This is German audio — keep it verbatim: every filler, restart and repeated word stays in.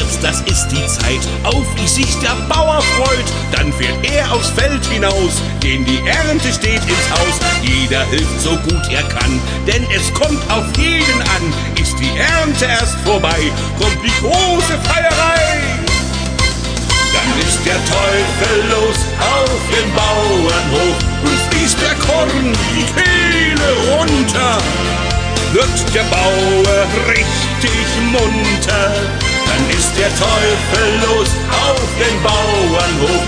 Herbst, das ist die Zeit, auf die sich der Bauer freut. Dann fährt er aufs Feld hinaus, denn die Ernte steht ins Haus. Jeder hilft so gut er kann, denn es kommt auf jeden an. Ist die Ernte erst vorbei, kommt die große Feierei. Dann ist der Teufel los auf den Bauernhof und fließt der Korn die Kehle runter. Wird der Bauer richtig munter, dann ist der Teufel los auf den Bauernhof